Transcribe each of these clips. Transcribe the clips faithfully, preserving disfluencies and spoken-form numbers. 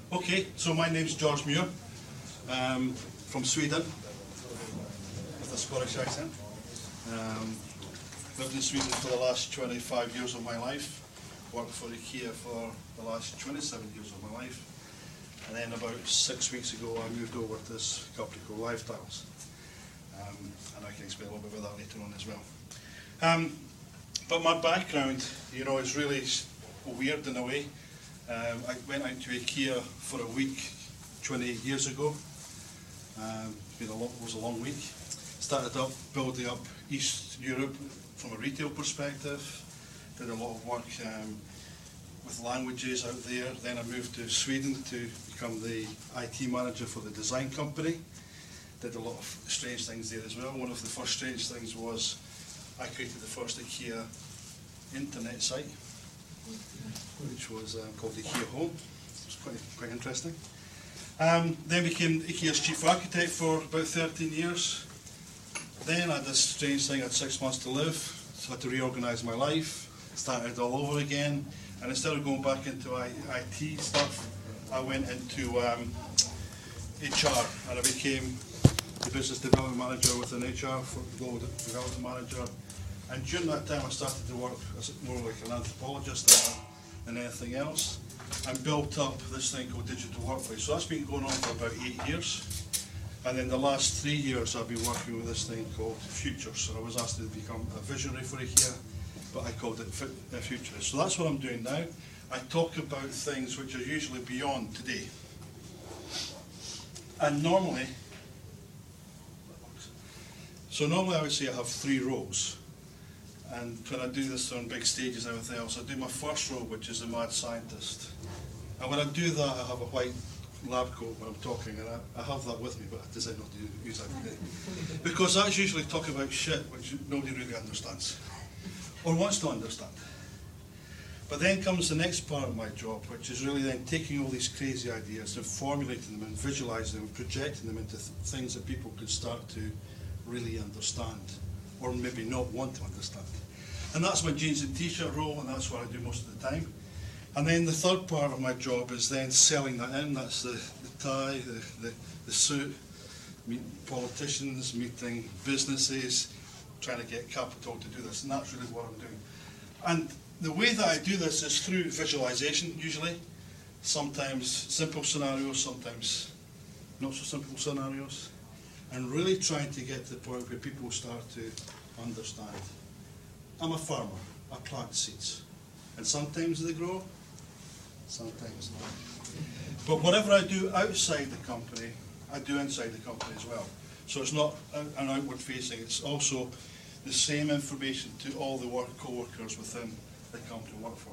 Okay, so my name's George Muir, um, from Sweden, with a Scottish accent. Um, lived in Sweden for the last twenty-five years of my life, worked for IKEA for the last twenty-seven years of my life, and then about six weeks ago I moved over to this company called Lifetiles, um, and I can explain a little bit about that later on as well. Um, but my background, you know, is really weird in a way. Um, I went out to IKEA for a week twenty-eight years ago. Um, it's been a long, it was a long week. Started up building up East Europe from a retail perspective. Did a lot of work um, with languages out there. Then I moved to Sweden to become the I T manager for the design company. Did a lot of strange things there as well. One of the first strange things was I created the first IKEA internet site, which was um, called IKEA Home. It was quite, quite interesting. Um, then became IKEA's chief architect for about thirteen years. Then I had this strange thing, I had six months to live, so I had to reorganise my life, started all over again, and instead of going back into I T stuff, I went into um, H R, and I became the business development manager within H R, for global development manager. And during that time I started to work as more like an anthropologist than anything else, and built up this thing called Digital Workplace. So that's been going on for about eight years. And then the last three years I've been working with this thing called Futures. So I was asked to become a visionary for IKEA, but I called it Futurist. So that's what I'm doing now. I talk about things which are usually beyond today. And normally, so normally I would say I have three roles. And when I do this on big stages and everything else, I do my first role, which is a mad scientist. And when I do that, I have a white lab coat when I'm talking, and I, I have that with me, but I decide not to use that today. Because that's usually talking about shit which nobody really understands, or wants to understand. But then comes the next part of my job, which is really then taking all these crazy ideas and formulating them and visualizing them and projecting them into th things that people could start to really understand, or maybe not want to understand. And that's my jeans and t-shirt role, and that's what I do most of the time. And then the third part of my job is then selling that in. That's the, the tie, the, the, the suit, meeting politicians, meeting businesses, trying to get capital to do this, and that's really what I'm doing. And the way that I do this is through visualization, usually. Sometimes simple scenarios, sometimes not so simple scenarios. And really trying to get to the point where people start to understand. I'm a farmer, I plant seeds. And sometimes they grow, sometimes not. But whatever I do outside the company, I do inside the company as well. So it's not an outward facing, it's also the same information to all the work co-workers within the company to work for.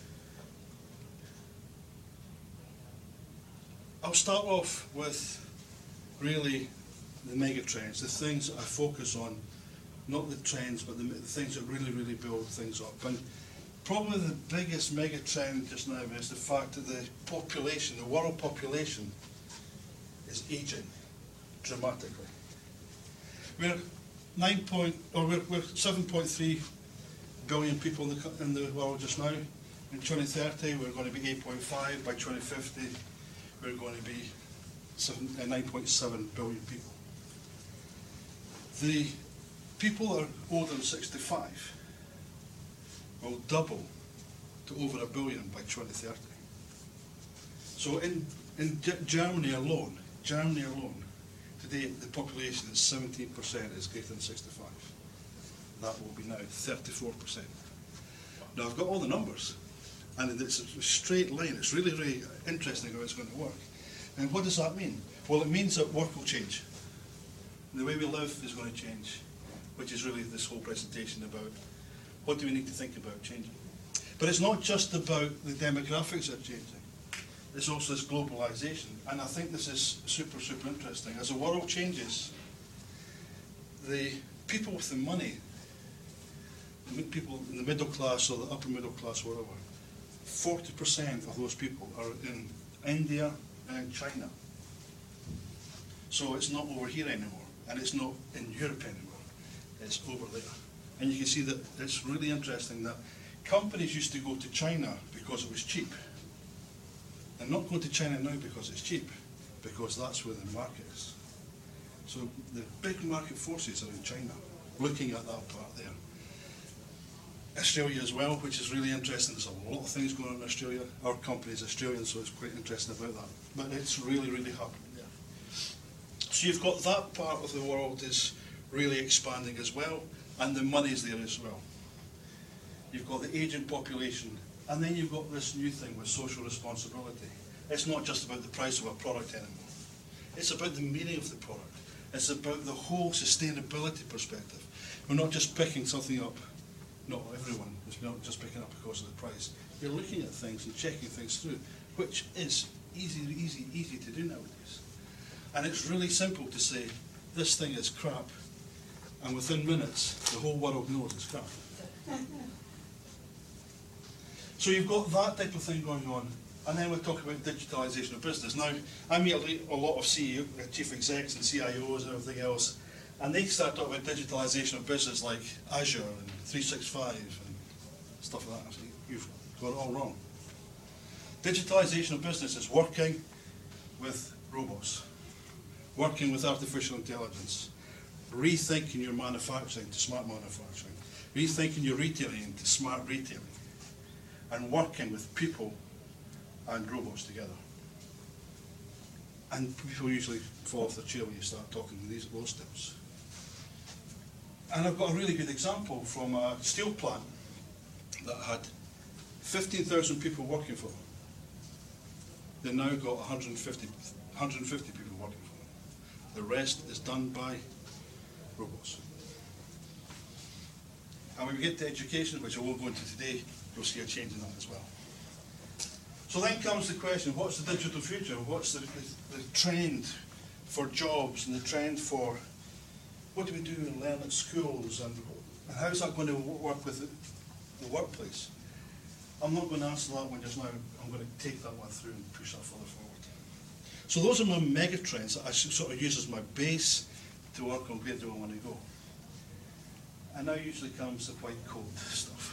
I'll start off with really the mega trends, the things that I focus on, not the trends, but the, the things that really, really build things up. And probably the biggest mega trend just now is the fact that the population, the world population, is aging dramatically. We're nine point, or we're, we're seven point three billion people in the in the world just now. In twenty thirty, we're going to be eight point five. By twenty fifty, we're going to be nine point seven billion people. The people that are older than sixty-five will double to over a billion by twenty thirty. So in, in G Germany alone, Germany alone, today the population is seventeen percent is greater than sixty-five. That will be now thirty-four percent. Now I've got all the numbers, and it's a straight line. It's really, really interesting how it's going to work. And what does that mean? Well, it means that work will change. The way we live is going to change, which is really this whole presentation about what do we need to think about changing. But it's not just about the demographics that are changing. It's also this globalization. And I think this is super, super interesting. As the world changes, the people with the money, the people in the middle class or the upper middle class, whatever, forty percent of those people are in India and China. So it's not over here anymore. And it's not in Europe anymore, it's over there. And you can see that it's really interesting that companies used to go to China because it was cheap. They're not going to China now because it's cheap, because that's where the market is. So the big market forces are in China, looking at that part there. Australia as well, which is really interesting. There's a lot of things going on in Australia. Our company is Australian, so it's quite interesting about that. But it's really, really happening there. So you've got that part of the world is really expanding as well, and the money's there as well. You've got the aging population, and then you've got this new thing with social responsibility. It's not just about the price of a product anymore. It's about the meaning of the product. It's about the whole sustainability perspective. We're not just picking something up. Not everyone is not just picking up because of the price. You're looking at things and checking things through, which is easy, easy, easy to do nowadays. And it's really simple to say, this thing is crap, and within minutes, the whole world knows it's crap. So you've got that type of thing going on, and then we talk about digitalisation of business. Now, I meet a lot of C E O, chief execs and C I Os and everything else, and they start talking about digitalisation of business like Azure and three sixty-five and stuff like that. You've got it all wrong. Digitalisation of business is working with robots, working with artificial intelligence, rethinking your manufacturing to smart manufacturing, rethinking your retailing to smart retailing, and working with people and robots together. And people usually fall off their chair when you start talking these those steps. And I've got a really good example from a steel plant that had fifteen thousand people working for them. They've now got one hundred fifty, one hundred fifty people working for them. The rest is done by robots. And when we get to education, which I won't go into today, you'll see a change in that as well. So then comes the question, what's the digital future? What's the, the, the trend for jobs and the trend for what do we do and learn at schools, and, and how is that going to work with the, the workplace? I'm not going to answer that one just now. I'm going to take that one through and push that further forward. So those are my mega trends that I sort of use as my base to work on where do I want to go. And now usually comes the white coat stuff.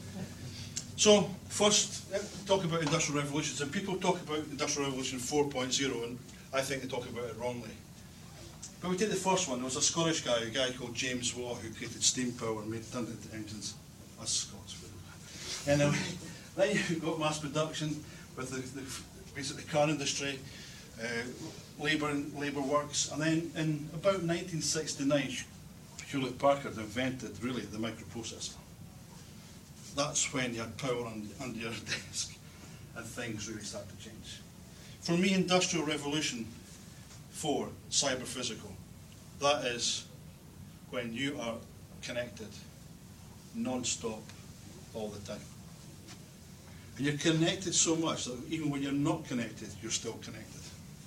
So first, talk about industrial revolutions. And people talk about industrial revolution four point oh, and I think they talk about it wrongly. But we take the first one. There was a Scottish guy, a guy called James Watt, who created steam power and made turned it into engines. That's Scots. Anyway, then you've got mass production with the, the basically car industry, uh, labour labour works, and then in about nineteen sixty-nine, Hewlett Packard invented really the microprocessor. That's when you had power on, under your desk, and things really start to change. For me, Industrial Revolution four, cyber physical, that is when you are connected non-stop all the time. And you're connected so much that even when you're not connected, you're still connected.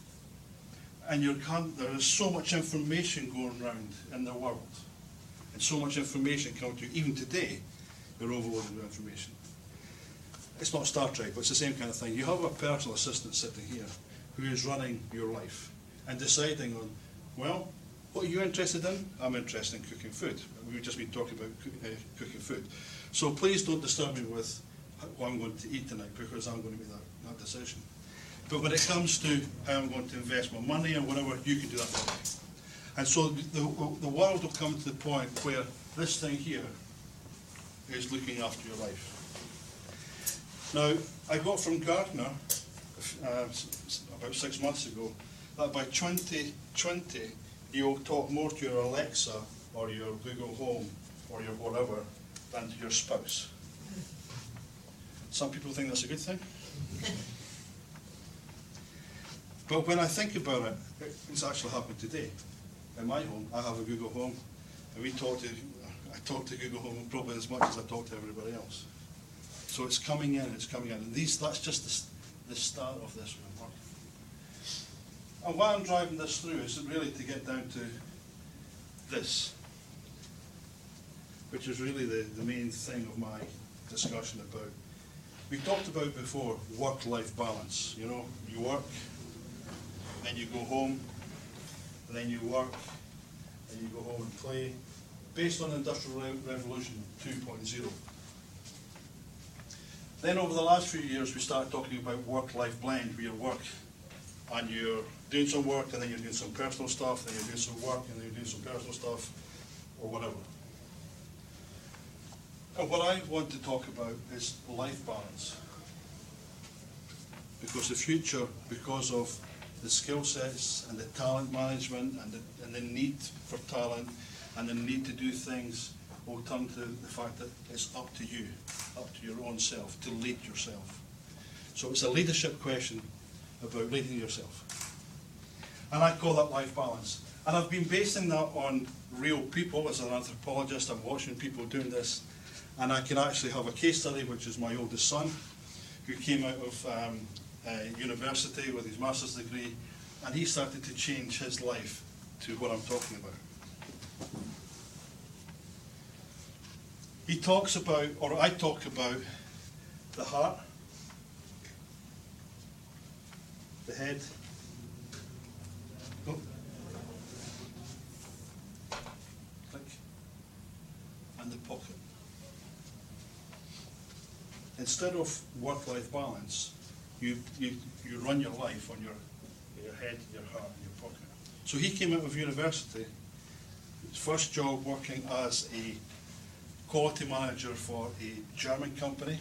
And you're, there is so much information going around in the world, and so much information coming to you. Even today, you're overloaded with information. It's not Star Trek, but it's the same kind of thing. You have a personal assistant sitting here who is running your life and deciding on, well, what are you interested in? I'm interested in cooking food. We've just been talking about uh, cooking food. So please don't disturb me with what I'm going to eat tonight, because I'm going to make that, that decision. But when it comes to how I'm going to invest my money or whatever, you can do that for me. And so the, the world will come to the point where this thing here is looking after your life. Now, I got from Gartner uh, about six months ago that by twenty twenty, you'll talk more to your Alexa or your Google Home or your whatever than to your spouse. Some people think that's a good thing. But when I think about it, it's actually happened today. In my home, I have a Google Home, and we talk to, I talk to Google Home probably as much as I talk to everybody else. So it's coming in, it's coming in. And these, that's just the, the start of this work. And why I'm driving this through is really to get down to this, which is really the, the main thing of my discussion about. We talked about before work-life balance. You know, you work, then you go home, and then you work, and you go home and play, based on Industrial Revolution two point oh. Then over the last few years, we started talking about work-life blend, where you work and you're doing some work, and then you're doing some personal stuff, then you're doing some work, and then you're doing some personal stuff, or whatever. And what I want to talk about is life balance. Because the future, because of the skill sets and the talent management and the, and the need for talent and the need to do things, will turn to the fact that it's up to you, up to your own self, to lead yourself. So it's a leadership question about leading yourself. And I call that life balance. And I've been basing that on real people. As an anthropologist, I'm watching people doing this, and I can actually have a case study, which is my oldest son, who came out of um, uh, university with his master's degree, and he started to change his life to what I'm talking about. He talks about, or I talk about, the heart, the head, oh, click, and the pocket. Instead of work-life balance, you, you, you run your life on your, your head, your heart, and your pocket. So he came out of university, his first job working as a quality manager for a German company.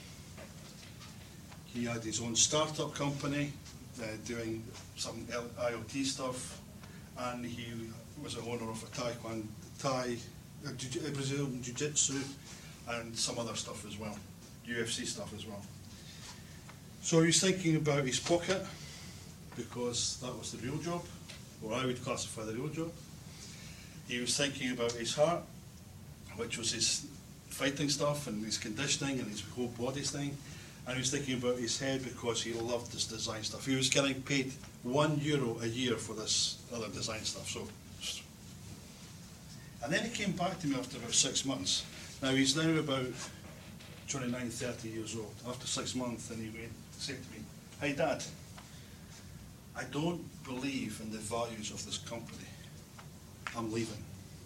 He had his own startup company uh, doing some I O T stuff, and he was the owner of a Taekwondo, Thai, uh, Brazilian Jiu-Jitsu, and some other stuff as well, U F C stuff as well. So he was thinking about his pocket, because that was the real job, or I would classify the real job. He was thinking about his heart, which was his fighting stuff and his conditioning and his whole body thing. And he was thinking about his head because he loved this design stuff. He was getting paid one euro a year for this other design stuff. So, and then he came back to me after about six months. Now he's now about twenty-nine, thirty years old. After six months, and he would say to me, "Hey Dad, I don't believe in the values of this company. I'm leaving."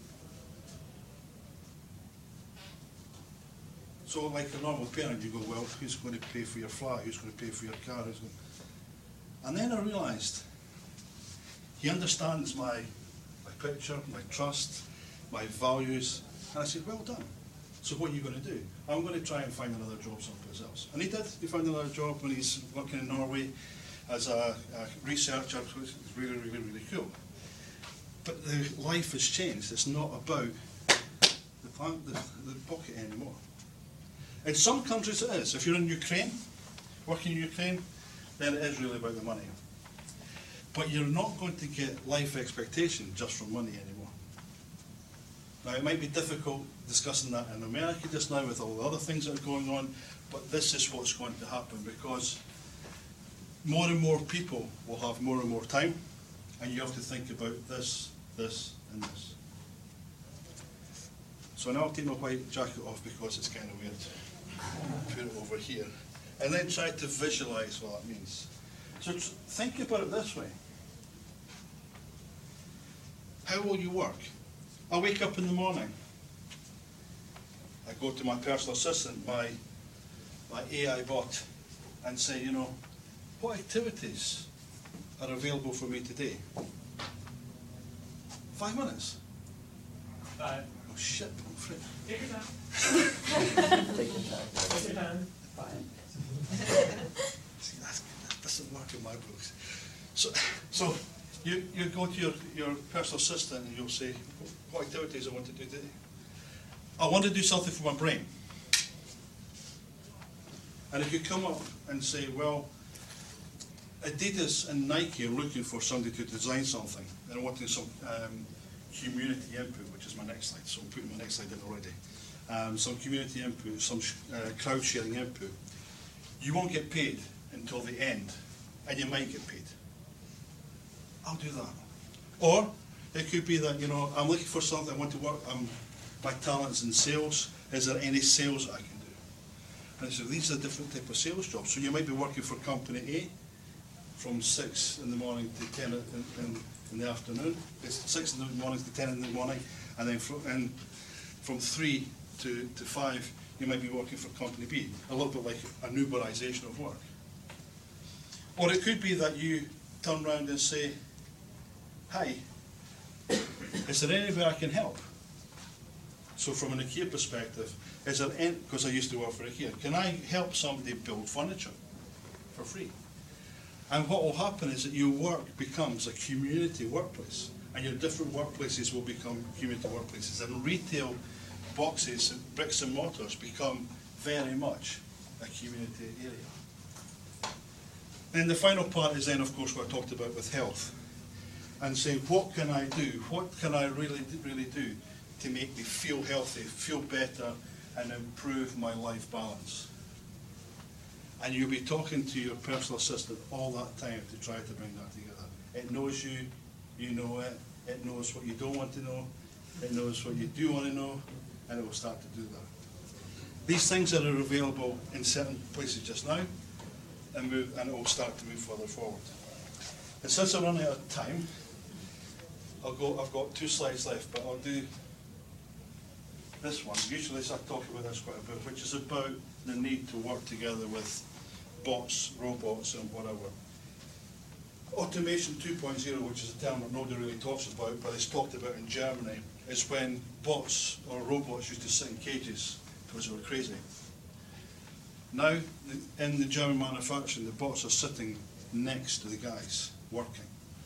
So like a normal parent, you go, well, who's going to pay for your flat? Who's going to pay for your car? Who's going to... And then I realised he understands my, my picture, my trust, my values. And I said, well done. So what are you going to do? I'm going to try and find another job someplace else. And he did. He found another job when he's working in Norway as a, a researcher, which is really, really, really cool. But the life has changed. It's not about the, plant, the, the pocket anymore. In some countries it is. If you're in Ukraine, working in Ukraine, then it is really about the money. But you're not going to get life expectation just from money anymore. Now it might be difficult discussing that in America just now with all the other things that are going on, but this is what's going to happen, because more and more people will have more and more time, and you have to think about this, this, and this. So now I'll take my white jacket off because it's kind of weird. Put it over here. And then try to visualize what that means. So think about it this way. How will you work? I wake up in the morning. I go to my personal assistant, my, my A I bot, and say, you know, what activities are available for me today? Five minutes. Five. Oh shit, I'm afraid. Take your time. Take your time. Take your time. Fine. See, that's, that doesn't work in my books. So, so you, you go to your, your personal assistant and you'll say, what activities I want to do today? I want to do something for my brain. And if you come up and say, well, Adidas and Nike are looking for somebody to design something, and wanting some um, community input, which is my next slide, so I'm putting my next slide in already. Um, some community input, some sh uh, crowd sharing input. You won't get paid until the end, and you might get paid. I'll do that. Or it could be that, you know, I'm looking for something, I want to work, um, my talent's in sales, is there any sales that I can do? And so these are different type of sales jobs. So you might be working for company A from six in the morning to ten in, in, in the afternoon. It's six in the morning to ten in the morning, and then from, and from three to, to five, You might be working for company B, a little bit like an Uberization of work. Or it could be that you turn around and say, hi, is there anywhere I can help? So from an IKEA perspective, is there any, because I used to work for IKEA, can I help somebody build furniture for free? And what will happen is that your work becomes a community workplace, and your different workplaces will become community workplaces, and retail boxes, bricks and mortars become very much a community area. And the final part is then, of course, what I talked about with health, and saying, what can I do? What can I really, really do to make me feel healthy, feel better, and improve my life balance? And you'll be talking to your personal assistant all that time to try to bring that together. It knows you, you know it, it knows what you don't want to know, it knows what you do want to know, and it will start to do that. These things that are available in certain places just now, and move, and it will start to move further forward. And since I'm running out of time, I'll go, I've got two slides left, but I'll do this one. Usually I talk about this quite a bit, which is about the need to work together with bots, robots, and whatever. Automation two point oh, which is a term that nobody really talks about, but it's talked about in Germany, is when bots or robots used to sit in cages because they were crazy. Now, in the German manufacturing, the bots are sitting next to the guys working.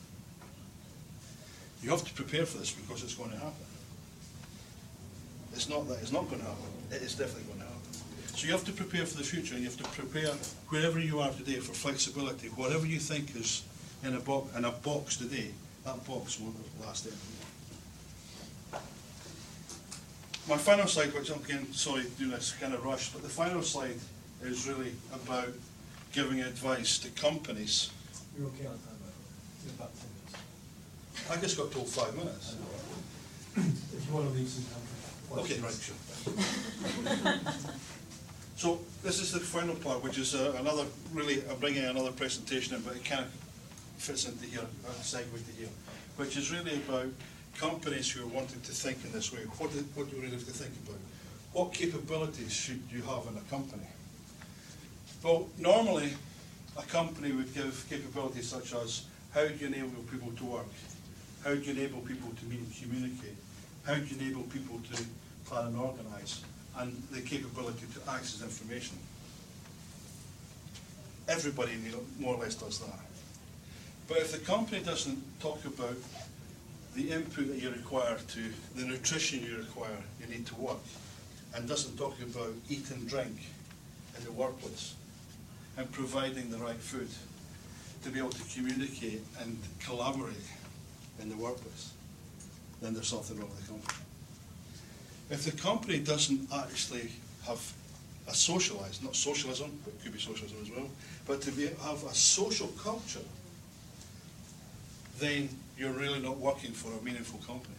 You have to prepare for this because it's going to happen. It's not that it's not going to happen. It is definitely going to happen. So you have to prepare for the future, and you have to prepare wherever you are today for flexibility. Whatever you think is in a, bo in a box today, that box won't last anymore. My final slide, which I'm again, sorry, doing this kind of rush, but the final slide is really about giving advice to companies. You're okay on time, right? It's about ten minutes. I just got told five minutes. If you want to leave some time for Okay, questions. right, sure. So this is the final part, which is uh, another, really, I'm bringing another presentation in, but it kind of fits into here, a segue to here, which is really about companies who are wanting to think in this way. What do, what do we really have to think about? What capabilities should you have in a company? Well, normally, a company would give capabilities such as, how do you enable people to work? How do you enable people to meet and communicate? How do you enable people to plan and organise? And the capability to access information. Everybody more or less does that. But if the company doesn't talk about the input that you require to, the nutrition you require, you need to work, and doesn't talk about eat and drink in the workplace, and providing the right food to be able to communicate and collaborate in the workplace, then there's something wrong with the company. If the company doesn't actually have a socialized, not socialism, but it could be socialism as well, but to be, have a social culture, then you're really not working for a meaningful company.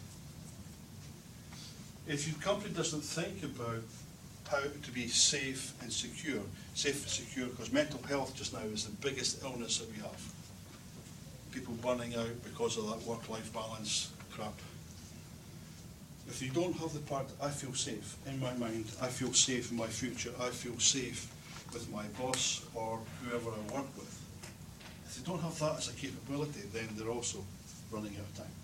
If your company doesn't think about how to be safe and secure, safe and secure, because mental health just now is the biggest illness that we have. People burning out because of that work-life balance crap. If you don't have the part, I feel safe in my mind, I feel safe in my future, I feel safe with my boss or whoever I work with. If they don't have that as a capability, then they're also running out of time.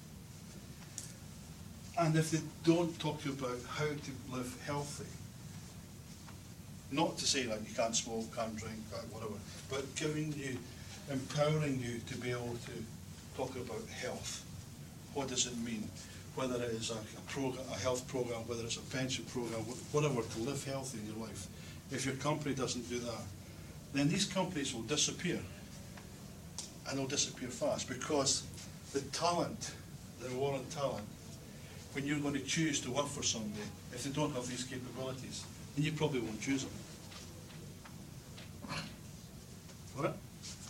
And if they don't talk about how to live healthy, not to say like you can't smoke, can't drink, whatever, but giving you, empowering you to be able to talk about health. What does it mean? Whether it is a, a, program, a health program, whether it's a pension program, whatever, to live healthy in your life. If your company doesn't do that, then these companies will disappear. And they'll disappear fast, because the talent, the war on talent, when you're going to choose to work for somebody, if they don't have these capabilities, then you probably won't choose them. All right?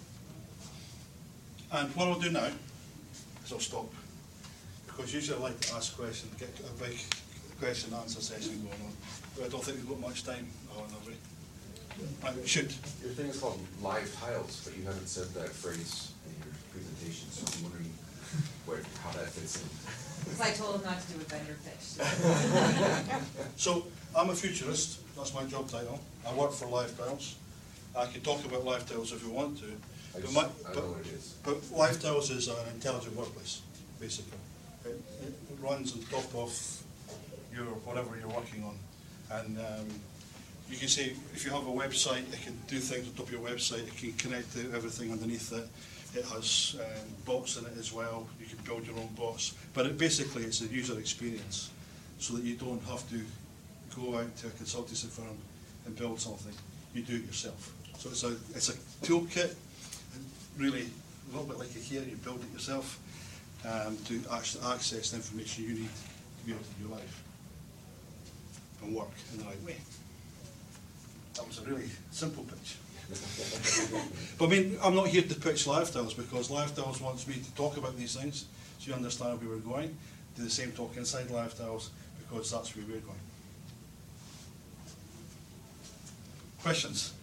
And what I'll do now is I'll stop. Because usually I like to ask questions, get a big question and answer session going on. But I don't think we've got much time, oh, have we? Right, shoot. Your thing is called live tiles, but you haven't said that phrase in your presentation, so I'm wondering where, how that fits in. Because I told him not to do a vendor pitch. So, I'm a futurist. That's my job title. I work for Live Tiles. I can talk about Live Tiles if you want to. I but just, my- I but- don't know what it is. But Live Tiles is an intelligent workplace, basically. It, it runs on top of your, whatever you're working on. And um, you can say, if you have a website, it can do things on top of your website, it can connect to everything underneath it. It has um, bots in it as well, you can build your own bots. But it, basically, it's a user experience, so that you don't have to go out to a consultancy firm and build something. You do it yourself. So it's a, it's a toolkit, really, a little bit like IKEA, you build it yourself um, to actually access the information you need to be able to do your life and work in the right way. That was a really simple pitch. But I mean, I'm not here to pitch Live Tiles, because Live Tiles wants me to talk about these things so you understand where we're going. Do the same talk inside Live Tiles, because that's where we're going. Questions?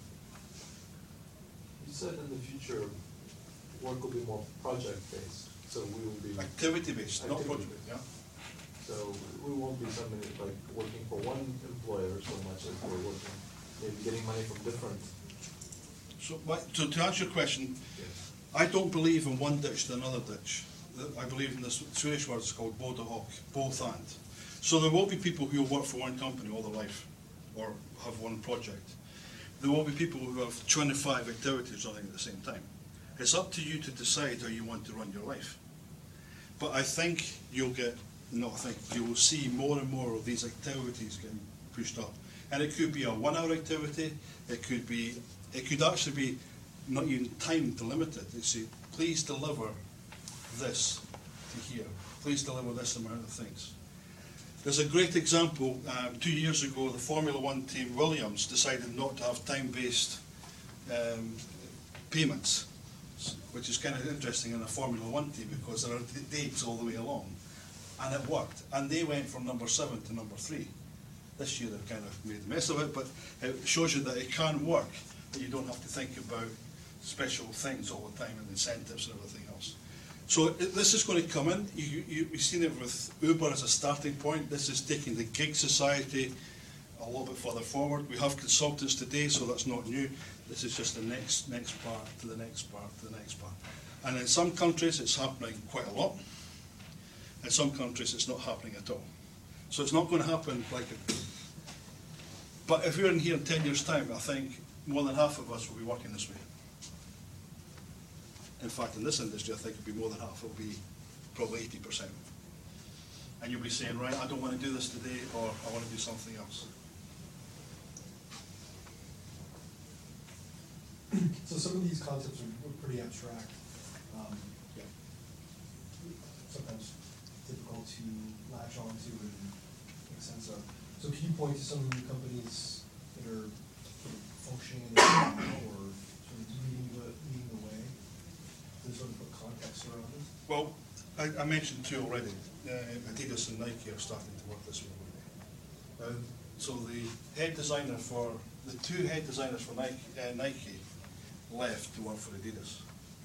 You said in the future, work will be more project-based, so we will be, Activity-based, not Activity. project, yeah. so we won't be somebody like working for one employer so much as we're working, maybe getting money from different. So, my- so to answer your question, I don't believe in one ditch to another ditch. The- I believe in this Swedish word, it's called både och, both and. So there will be people who will work for one company all their life, or have one project. There will be people who have twenty-five activities running at the same time. It's up to you to decide how you want to run your life. But I think you'll get, no, I think you will see more and more of these activities getting pushed up. And it could be a one-hour activity, it could be, it could actually be not even time delimited. They say, please deliver this to here. Please deliver this amount of things. There's a great example. Um, two years ago, the Formula One team, Williams, decided not to have time-based um, payments, which is kind of interesting in a Formula One team, because there are d- dates all the way along. And it worked. And they went from number seven to number three. This year they've kind of made a mess of it, but it shows you that it can work, that you don't have to think about special things all the time and incentives and everything else. So it, this is going to come in. You, you, you've seen it with Uber as a starting point. This is taking the gig society a little bit further forward. We have consultants today, so that's not new. This is just the next next part to the next part to the next part. And in some countries it's happening quite a lot. In some countries it's not happening at all. So it's not going to happen like a... But if we're in here in ten years' time, I think more than half of us will be working this way. In fact, in this industry, I think it'll be more than half. It'll be probably eighty percent. And you'll be saying, right, I don't want to do this today, or I want to do something else. So some of these concepts are are pretty abstract, um, Yeah. sometimes difficult to latch onto and make sense of. So can you point to some companies that are sort of functioning in the now, or sort of leading the, leading the way, to sort of put context around it? Well, I, I mentioned two already. Uh, Adidas and Nike are starting to work this way. Uh, so the head designer for, the two head designers for Nike, uh, Nike left to work for Adidas.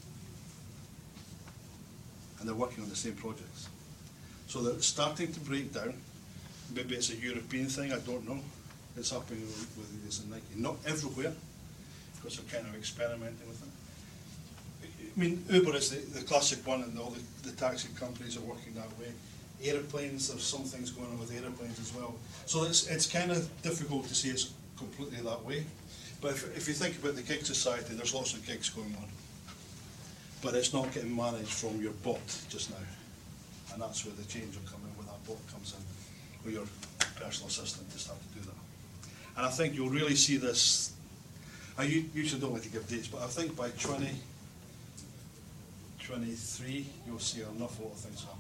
And they're working on the same projects. So they're starting to break down. Maybe it's a European thing, I don't know. It's happening with, with Adidas and Nike. Not everywhere, because they're kind of experimenting with it. I mean, Uber is the, the classic one, and all the, the taxi companies are working that way. Aeroplanes, there's some things going on with aeroplanes as well. So it's, it's kind of difficult to see it's completely that way. But if, if you think about the gig society, there's lots of gigs going on. But it's not getting managed from your bot just now. And that's where the change will come in, where that bot comes in, or your personal assistant to start to do that. And I think you'll really see this, I u- usually don't like to give dates, but I think by twenty twenty-three, you'll see an awful lot of things happen.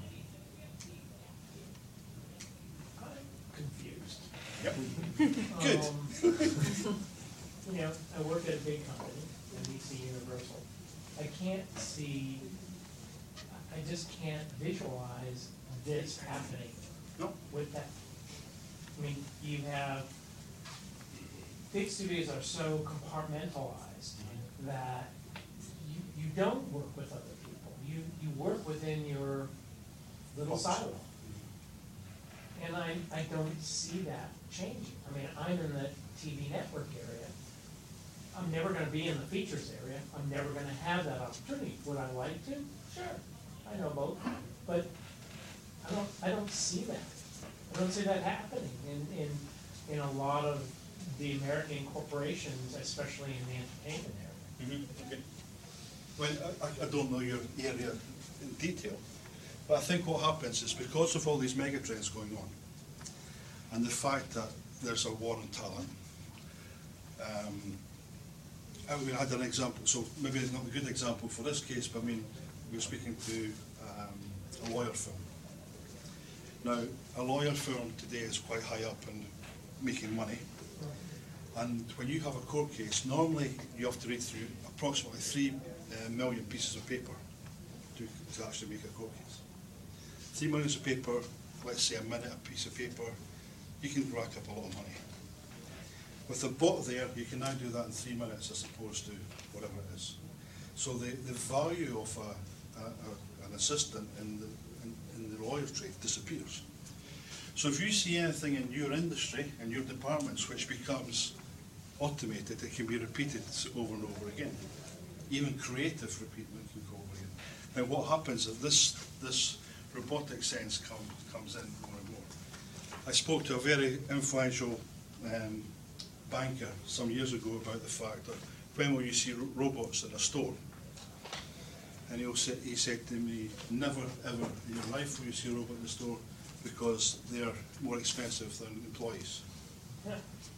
Confused. Yep. Good. Um, You know, I work at a big company, N B C Universal. I can't see, I just can't visualize this happening No? with that. I mean, you have, big studios are so compartmentalized that you, you don't work with other people. You, you work within your little silo. And I, I don't see that changing. I mean, I'm in the T V network area. I'm never gonna be in the features area. I'm never gonna have that opportunity. Would I like to? Sure, I know both, but I don't, I don't see that. I don't see that happening in, in, in a lot of the American corporations, especially in the entertainment area. Mhm, okay. Well, I, I- I don't know your area in detail, but I think what happens is because of all these mega trends going on, and the fact that there's a war on talent, um, I mean, I had an example, so maybe it's not a good example for this case, but I mean, we were speaking to um, a lawyer firm. Now, a lawyer firm today is quite high up in making money. And when you have a court case, normally you have to read through approximately three uh, million pieces of paper to, to actually make a court case. Three millions of paper, let's say a minute a piece of paper, you can rack up a lot of money. With the bot there, you can now do that in three minutes as opposed to whatever it is. So the, the value of a, a, a, an assistant in the, in, in the lawyer's trade disappears. So if you see anything in your industry, in your departments, which becomes automated, it can be repeated over and over again. Even creative repeatment can go over again. Now what happens is this, this robotic sense come, comes in more and more. I spoke to a very influential um, banker some years ago about the fact that when will you see ro robots in a store? And he'll say, he said to me, never ever in your life will you see a robot in the store because they're more expensive than employees. Yeah.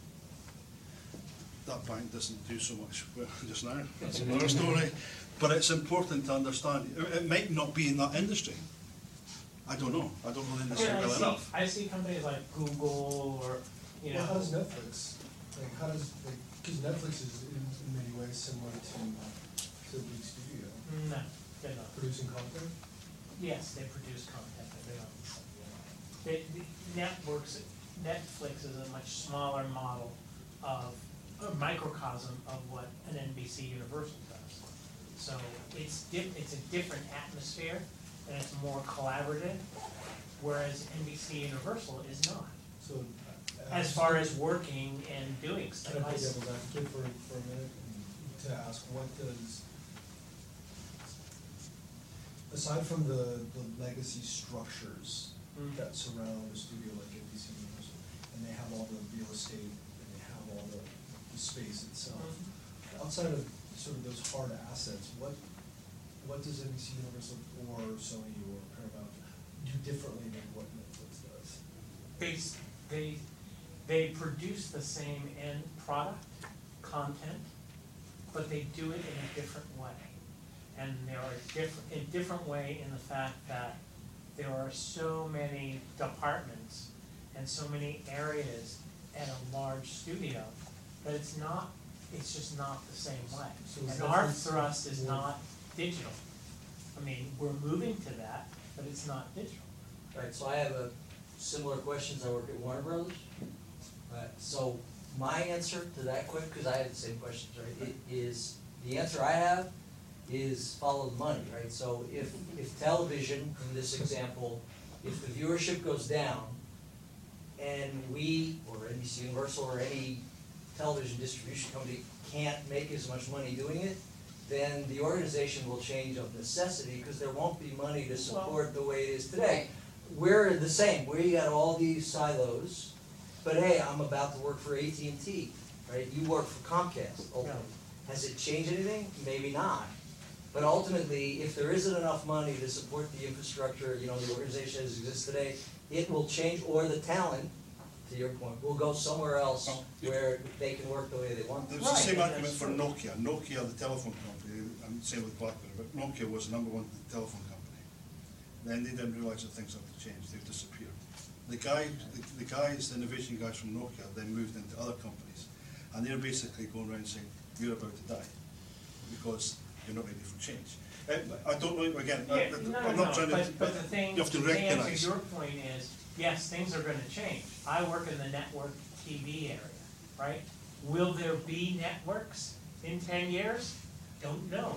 That bank doesn't do so much well just now, that's another story. But it's important to understand, it, it might not be in that industry. I don't know, I don't know the industry Yeah, I well see, enough. I see companies like Google or, you know. Well, how does Netflix, like, how does, like, because Netflix is in, in many ways similar to, to a big studio, No, they're not. producing content? Yes, they produce content, but they don't. They, the networks, Netflix is a much smaller model of, a microcosm of what an N B C Universal does. So it's diff, it's a different atmosphere and it's more collaborative, whereas N B C Universal is not. So. uh, As far as working and doing stuff. Can I I play s- devil's advocate for, for a minute and to ask, what does, aside from the, the legacy structures Mm. that surround a studio like N B C Universal, and they have all the real estate, and they have all the, the space itself, Mhm. outside of sort of those hard assets, what, what does N B C Universal or Sony or Paramount do differently than what Netflix does? They, s- they, they produce the same end product, content, but they do it in a different way. And there are different, a different way in the fact that there are so many departments and so many areas at a large studio that it's not, it's just not the same way. So is And that our what's thrust is more- not digital. I mean, we're moving to that, but it's not digital. Right, so I have a similar questions, I work at Warner Brothers. Right, so my answer to that quick, because I had the same questions, right, it is, the answer I have is follow the money, right? So if, if television, in this example, if the viewership goes down, and we, or N B C Universal, or any television distribution company can't make as much money doing it, then the organization will change of necessity, because there won't be money to support the way it is today. We're the same, we got all these silos, but hey, I'm about to work for A T and T, right? You work for Comcast, ultimately. Has it changed anything? Maybe not. But ultimately, if there isn't enough money to support the infrastructure, you know, the organization as it exists today, it will change, or the talent, to your point, will go somewhere else Oh, yeah. where they can work the way they want. There was the Right, same and argument that's for true. Nokia. Nokia, the telephone company, I'm saying with BlackBerry, but Nokia was the number one telephone company. Then they didn't realize that things had to change, they've disappeared. The guy, the, the guys, the innovation guys from Nokia, then moved into other companies. And they're basically going around saying, you're about to die, because you're not ready for change. Uh, I don't know, again, I- Yeah, no, I'm no, not no, trying to, but, but the thing, you have to to recognize. answer your point is, yes, things are gonna change. I work in the network T V area, right? Will there be networks in ten years? Don't know.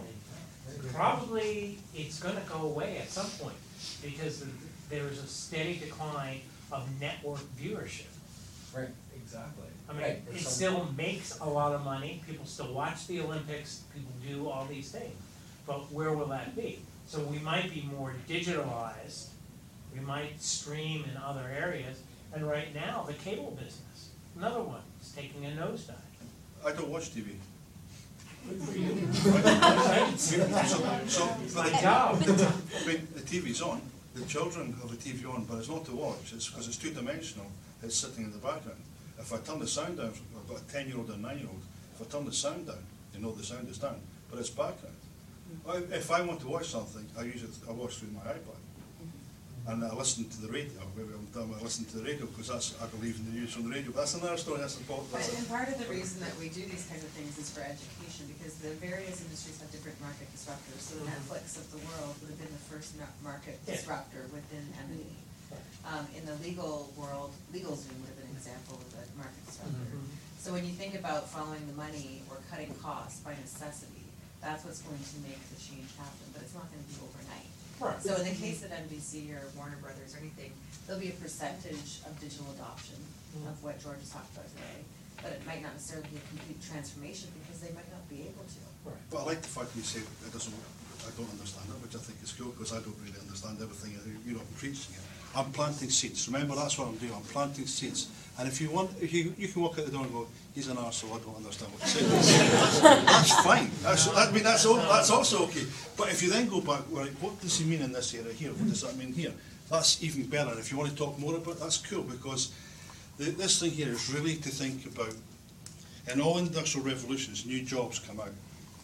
Probably it's gonna go away at some point, because the- there is a steady decline of network viewership. Right. Exactly. I mean, Right, it it's some- still makes a lot of money, people still watch the Olympics, people do all these things, but where will that be? So we might be more digitalized, we might stream in other areas, and right now, the cable business, another one, is taking a nosedive. I don't watch T V. Good for you. Right? So, so, It's but my the, job. I mean, the T V's on, the children have the T V on, but it's not to watch, it's because it's two-dimensional, it's sitting in the background. If I turn the sound down, I've got a ten-year-old and a nine-year-old, if I turn the sound down, you know the sound is down, but it's background. I- If I want to watch something, I use it, I watch through my iPad. And I listen to the radio, maybe I'm done, I listen to the radio, because that's, I believe in the news from the radio, but that's another story, that's a fault. But and part of the reason that we do these kinds of things is for education, because the various industries have different market disruptors. So the Netflix of the world would have been the first ma- market Yeah. disruptor within M and E. Um, in the legal world, LegalZoom would have been an example of a market disruptor. Mhm. So when you think about following the money or cutting costs by necessity, that's what's going to make the change happen, but it's not gonna be overnight. Right. So in the case of N B C or Warner Brothers or anything, there'll be a percentage of digital adoption of what George has talked about today, but it might not necessarily be a complete transformation because they might not be able to. Right. But I like the fact you say it doesn't, I don't understand it, which I think is cool, because I don't really understand everything, you know, I'm preaching it. I'm planting seeds, remember, that's what I'm doing, I'm planting seeds. And if you want, if you, you can walk out the door and go, he's an arsehole, I don't understand what you're saying. That's, that's fine, that's, I mean, that's, al- that's also okay. But if you then go back, right, what does he mean in this area here, what does that mean here? That's even better, and if you want to talk more about it, that's cool, because the, this thing here is really to think about, in all industrial revolutions, new jobs come out.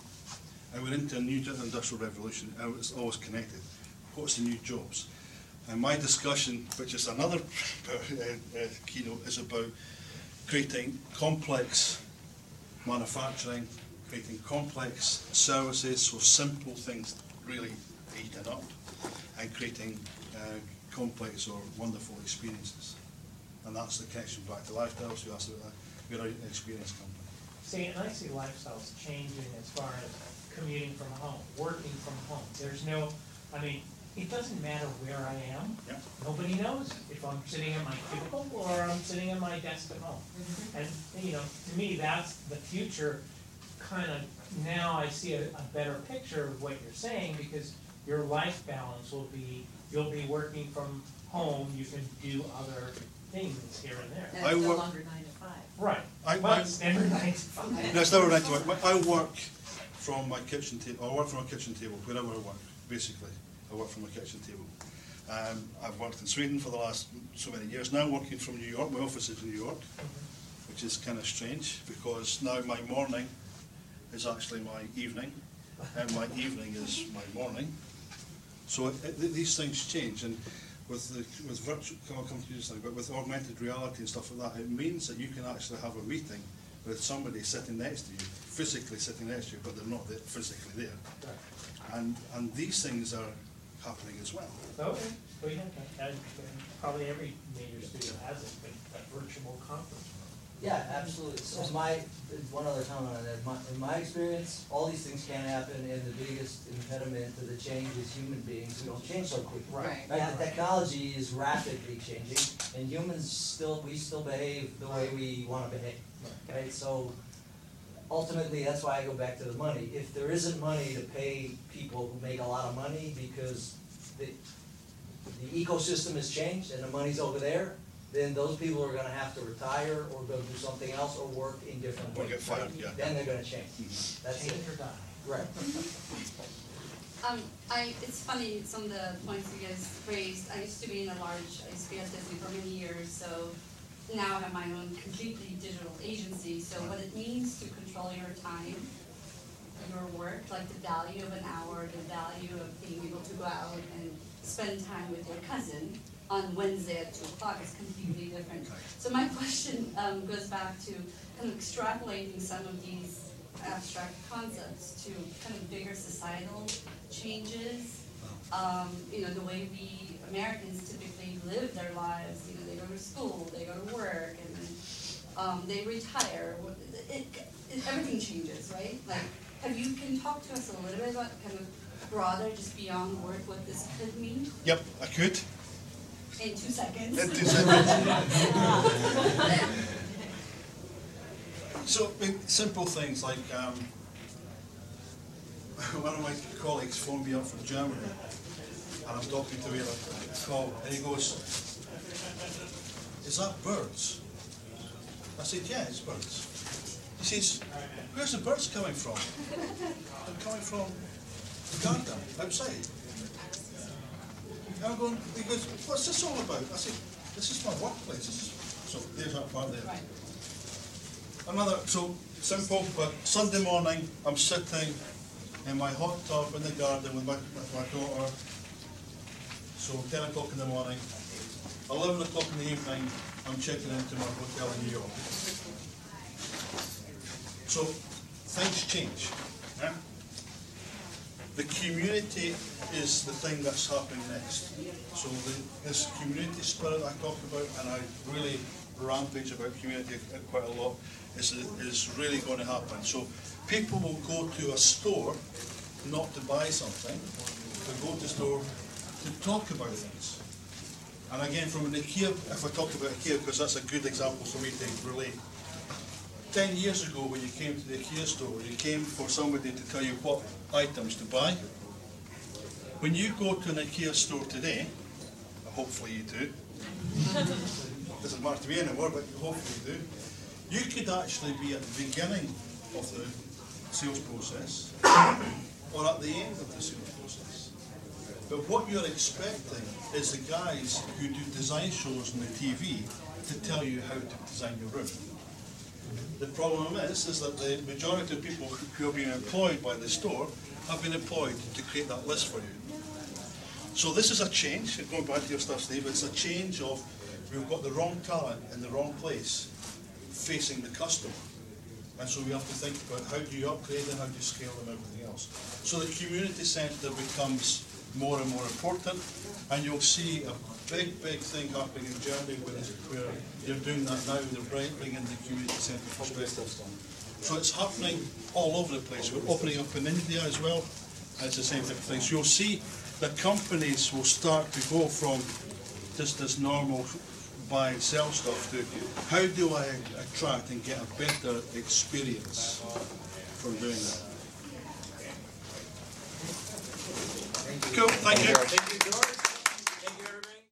And we're into a new industrial revolution, and it's always connected. What's the new jobs? And my discussion, which is another uh, uh, keynote, is about creating complex manufacturing, creating complex services, so simple things really eaten up, and creating uh, complex or wonderful experiences. And that's the connection back to lifestyle, so that's what, uh, we're an experience company. See, and I see lifestyles changing as far as commuting from home, working from home. There's no, I mean, it doesn't matter where I am. Yeah. Nobody knows if I'm sitting in my cubicle or I'm sitting at my desk at home. And, you know, to me, that's the future, kind of, now I see a, a better picture of what you're saying, because your life balance will be, you'll be working from home, you can do other things here and there. And I it's no work- longer nine to five. Right, I- I- but it's never nine to five. No, it's never right to work. I work from my kitchen table, I work from a kitchen table, wherever I work, basically. I work from a kitchen table. Um, I've worked in Sweden for the last so many years, now working from New York, my office is in New York, which is kind of strange, because now my morning is actually my evening, and my evening is my morning. So it, it, these things change, and with the, with virtual, I'll come to this now, but with augmented reality and stuff like that, it means that you can actually have a meeting with somebody sitting next to you, physically sitting next to you, but they're not there, physically there. And, and these things are happening as well. Okay, well, yeah, and, and probably every major studio has it, but a virtual conference room. Yeah, absolutely. So my, one other comment on that, my, in my experience, all these things can happen, and the biggest impediment to the change is human beings who don't change so quickly. Right. Right, the technology is rapidly changing, and humans still, we still behave the way we wanna behave, right? So ultimately, that's why I go back to the money. If there isn't money to pay people who make a lot of money because the, the ecosystem has changed and the money's over there, then those people are gonna have to retire or go do something else or work in different Or ways. get fired, yeah. Then they're gonna change. That's Change it. or die. Right. Um, I, it's funny, some of the points you guys raised, I used to be in a large, I used to be at Disney for many years, so now I have my own completely digital agency, so what it means to control your time, your work, like the value of an hour, the value of being able to go out and spend time with your cousin on Wednesday at two o'clock is completely different. So my question, um, goes back to kind of extrapolating some of these abstract concepts to kind of bigger societal changes. Um, you know, the way we Americans typically live their lives, you know, they go to school, they go to work, and then um, they retire. It, it, everything changes, right? Like, have you, can you talk to us a little bit about kind of broader, just beyond work, what this could mean? Yep, I could. in two seconds. In two seconds. So, I mean, simple things like, um, one of my colleagues phoned me up from Germany, and I'm talking to him on a call, and he goes, "Is that birds?" I said, "Yeah, it's birds." He says, "Where's the birds coming from?" "They're coming from the garden, outside." And I'm going, he goes, "What's this all about?" I said, "This is my workplace." This is, so there's that part there. Right. Another, so simple, but Sunday morning, I'm sitting in my hot tub in the garden with my, with my daughter. So ten o'clock in the morning, eleven o'clock in the evening, I'm checking into my hotel in New York. So things change. Yeah? The community is the thing that's happening next. So the, this community spirit I talked about, and I really rampage about community quite a lot, is, is really going to happen. So people will go to a store not to buy something, but go to the store to talk about things. And again, from an IKEA, if I talk about IKEA, because that's a good example for me to relate. Ten years ago, when you came to the IKEA store, you came for somebody to tell you what items to buy. When you go to an IKEA store today, hopefully you do, doesn't matter to me anymore, but hopefully you do, you could actually be at the beginning of the sales process or at the end of the sales process. But what you're expecting is the guys who do design shows on the T V to tell you how to design your room. The problem is, is that the majority of people who have been employed by the store have been employed to create that list for you. So this is a change, going back to your stuff, Steve, it's a change of we've got the wrong talent in the wrong place facing the customer. And so we have to think about how do you upgrade them, how do you scale them, everything else. So the community centre becomes more and more important, and you'll see a big, big thing happening in Germany where, where you're doing that now, they're bringing the community centre perspective. So it's happening all over the place. We're opening up in India as well, and it's the same type of thing. So you'll see that companies will start to go from just this normal buy and sell stuff to how do I attract and get a better experience from doing that. Cool, thank you. Thank you, George. Thank you, everybody.